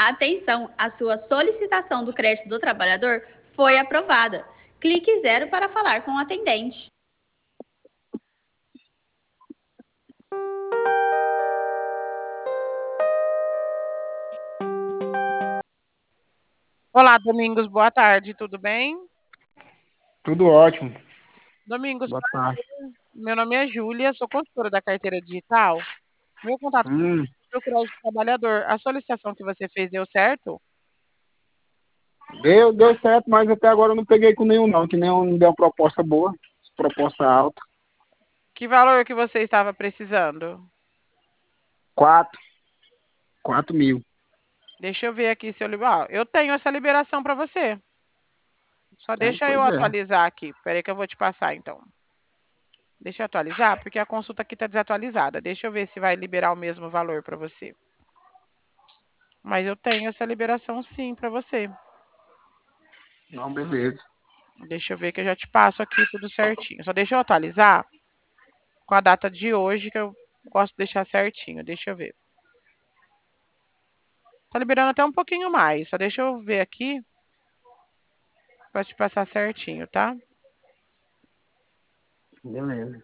Atenção, a sua solicitação do crédito do trabalhador foi aprovada. Clique 0 para falar com o atendente. Olá, Domingos, boa tarde, tudo bem? Tudo ótimo. Domingos, Boa tarde. meu nome é Júlia, sou consultora da carteira digital. Meu contato Hum, é o crédito trabalhador. A solicitação que você fez deu certo? deu certo, mas até agora eu não peguei com nenhum não, que nenhum me deu uma proposta boa, proposta alta. Que valor que você estava precisando? 4, 4.000. Deixa eu ver aqui se eu liberar. Eu tenho essa liberação para você. Só deixa eu Pois é. atualizar aqui. Espera aí que eu vou te passar, então. Deixa eu atualizar, porque a consulta aqui está desatualizada. Deixa eu ver se vai liberar o mesmo valor para você. Mas eu tenho essa liberação sim para você. Não, beleza. Deixa eu ver que eu já te passo aqui tudo certinho. Só deixa eu atualizar com a data de hoje, que eu gosto de deixar certinho. Deixa eu ver. Tá liberando até um pouquinho mais. Só deixa eu ver aqui para te passar certinho, tá? Beleza.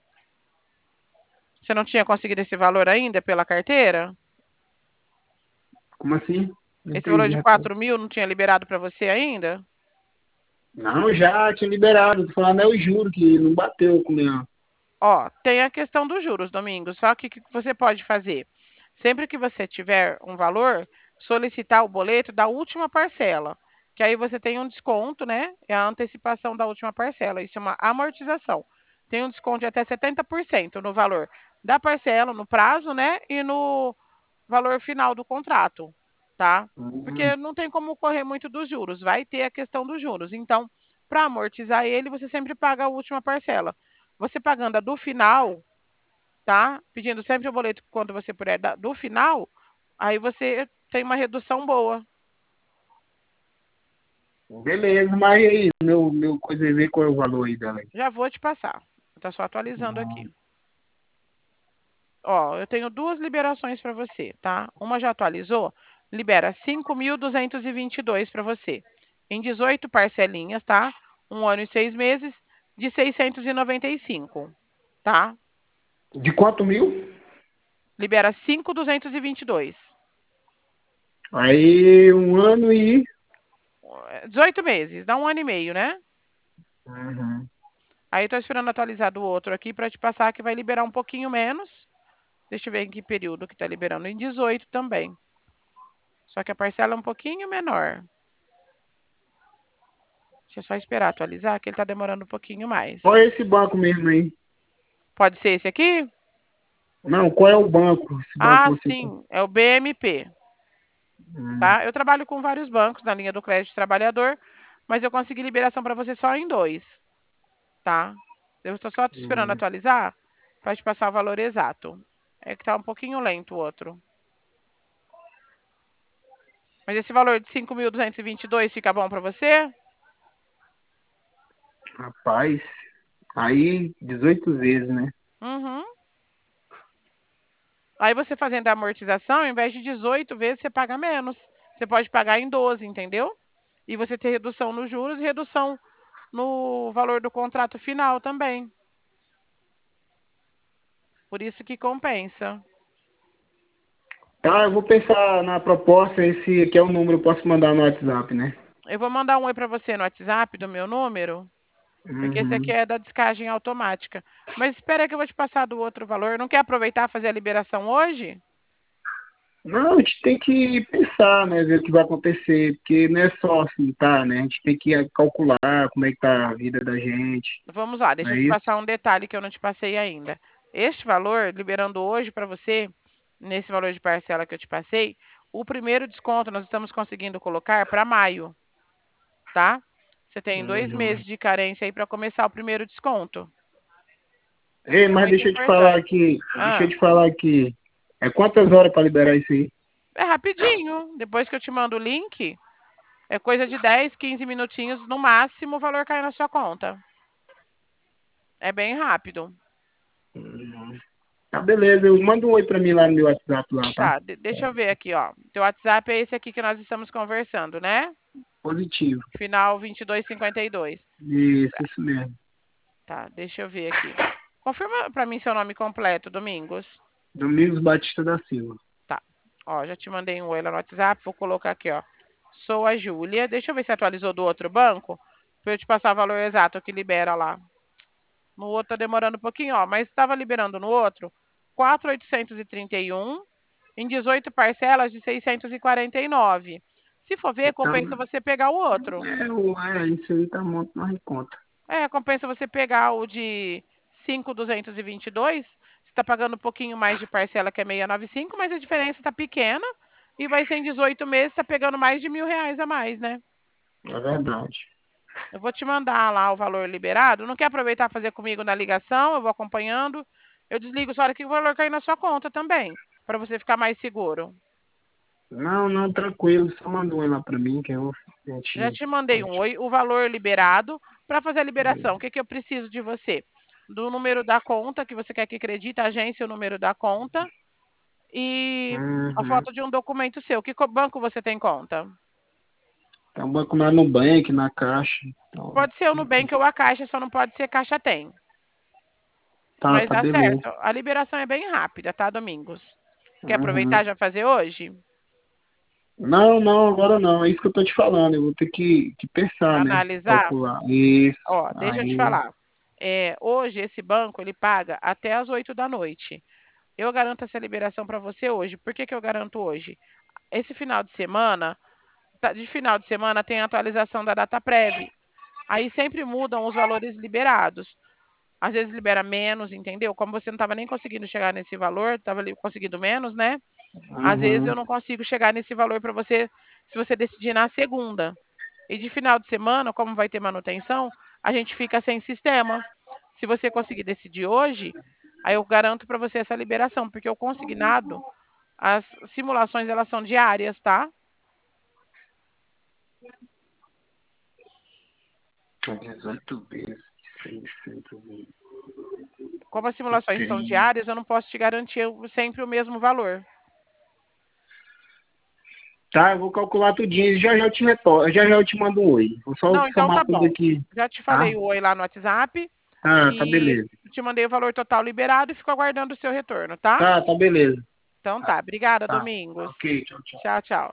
Você não tinha conseguido esse valor ainda pela carteira? Como assim? Não Esse valor entendi. de Rapaz. 4.000 não tinha liberado para você ainda? Não, já tinha liberado. Tô falando, é o juro que não bateu com nenhum. Ó, tem a questão dos juros, Domingos. Só que o que você pode fazer? Sempre que você tiver um valor, solicitar o boleto da última parcela. Que aí você tem um desconto, né? É a antecipação da última parcela. Isso é uma amortização. Tem um desconto de até 70% no valor da parcela, no prazo, né? E no valor final do contrato, tá? Hum, Porque não tem como correr muito dos juros. Vai ter a questão dos juros. Então, para amortizar ele, você sempre paga a última parcela. Você pagando a do final, tá? Pedindo sempre o boleto quando você puder do final, aí você tem uma redução boa. beleza, mas e aí, meu coisa aí, qual é o valor aí dela aí? Já vou te passar. Tá só atualizando aqui. Ó, eu tenho duas liberações para você, tá? Uma já atualizou, libera 5.222 para você. Em 18 parcelinhas, tá? 1 ano e 6 meses, de 695, tá? De quanto mil? Libera 5.222. Aí, um ano e... 18 meses, dá 1 ano e meio, né? Uhum. Aí eu tô esperando atualizar do outro aqui para te passar que vai liberar um pouquinho menos. Deixa eu ver em que período que tá liberando. Em 18 também. Só que a parcela é um pouquinho menor. Deixa eu só esperar atualizar, que ele tá demorando um pouquinho Qual mais. é esse banco mesmo aí? Pode ser esse aqui? Não, qual é o banco? Esse banco Ah, que você... sim, é o BMP, Hum, tá? Eu trabalho com vários bancos na linha do crédito trabalhador, mas eu consegui liberação para você só em dois, tá? Eu estou só esperando hum. atualizar para te passar o valor exato. É que tá um pouquinho lento o outro. Mas esse valor de 5.222 fica bom para você? Rapaz, aí 18 vezes, né? Uhum. Aí você fazendo a amortização, ao invés de 18 vezes, você paga menos. Você pode pagar em 12, entendeu? E você ter redução nos juros e redução no valor do contrato final também. Por isso que compensa. Tá, eu vou pensar na proposta, esse aqui é o número, eu posso mandar no WhatsApp, né? Eu vou mandar um oi para você no WhatsApp do meu número, porque esse aqui Uhum. é da descagem automática. Mas espera aí que eu vou te passar do outro valor. Não quer aproveitar e fazer a liberação hoje? Não, a gente tem que pensar, né? Ver o que vai acontecer, porque não é só assim, tá, né? A gente tem que calcular como é que tá a vida da gente, Vamos lá, não deixa eu é te isso? passar um detalhe que eu não te passei ainda. Este valor, liberando hoje para você, nesse valor de parcela que eu te passei, o primeiro desconto nós estamos conseguindo colocar para maio, tá? Você tem 2 meses Uhum. de carência aí para começar o primeiro desconto. Ei, Isso é mas muito importante. deixa eu Ah, te falar aqui. É quantas horas para liberar isso aí? é rapidinho. Depois que eu te mando o link, é coisa de 10, 15 minutinhos no máximo, o valor cai na sua conta. É bem rápido. Uhum. Tá, beleza. Eu mando um oi pra mim lá no meu WhatsApp lá, tá? Tá, deixa eu ver aqui, ó. Teu WhatsApp é esse aqui que nós estamos conversando, né? Positivo. Final 2252. Isso mesmo. Tá, deixa eu ver aqui. Confirma pra mim seu nome completo, Domingos. Domingos Batista da Silva. Tá. Ó, já te mandei um oi lá no WhatsApp, vou colocar aqui, ó. Sou a Júlia. Deixa eu ver se atualizou do outro banco, pra eu te passar o valor exato que libera lá. No outro tá demorando um pouquinho, ó, mas estava liberando no outro 4.831 em 18 parcelas de 649. Se for ver, compensa Então, você pegar o outro. isso aí tá muito mais em conta. Compensa você pegar o de 5.222. Você está pagando um pouquinho mais de parcela, que é 695, mas a diferença está pequena e vai ser em 18 meses, está pegando mais de R$ 1.000 a mais, né? É verdade. Eu vou te mandar lá o valor liberado. Não quer aproveitar e fazer comigo na ligação? Eu vou acompanhando. Eu desligo só hora que o valor cair na sua conta também, para você ficar mais seguro. Não, tranquilo. Só manda um oi lá pra mim que a Já gente te mandei um oi, o valor liberado. Para fazer a liberação, o que, que eu preciso de você? Do número da conta que você quer que acredite, a agência, o número da conta e a Uhum. foto de um documento seu. Que banco você tem conta? Tem um banco lá no Nubank, na Caixa. Então, Pode ser o Nubank ou a Caixa, só não pode ser Caixa Tem. Mas tá, dá beleza. certo. A liberação é bem rápida, tá, Domingos? Quer aproveitar Uhum. e já fazer hoje? Não, agora não. É isso que eu tô te falando. Eu vou ter que pensar, né? Analisar? Calcular. Isso. Ó, deixa eu te Aí. falar. Hoje esse banco ele paga até as 8 da noite. Eu garanto essa liberação para você hoje. Por que, que eu garanto hoje? Esse final de semana, de final de semana tem a atualização da data prévia. Aí sempre mudam os valores liberados. Às vezes libera menos, entendeu? Como você não estava nem conseguindo chegar nesse valor, estava conseguindo menos, né? Às vezes eu Uhum. não consigo chegar nesse valor para você, se você decidir na segunda. E de final de semana, como vai ter manutenção, a gente fica sem sistema. Se você conseguir decidir hoje, aí eu garanto para você essa liberação, porque o consignado, as simulações elas são diárias, tá? 18 vezes. 620. Como as simulações são diárias, eu não posso te garantir sempre o mesmo valor. Tá, eu vou calcular tudinho e já eu te retorno. Já eu te mando um oi. Vou só Não, então somar tá tudo bom. aqui, Já te tá? falei o oi lá no WhatsApp Tá e beleza. te mandei o valor total liberado e fico aguardando o seu retorno, tá? Tá beleza. Então tá. Obrigada, Tá. Domingos. Ok, tchau. Tchau, tchau.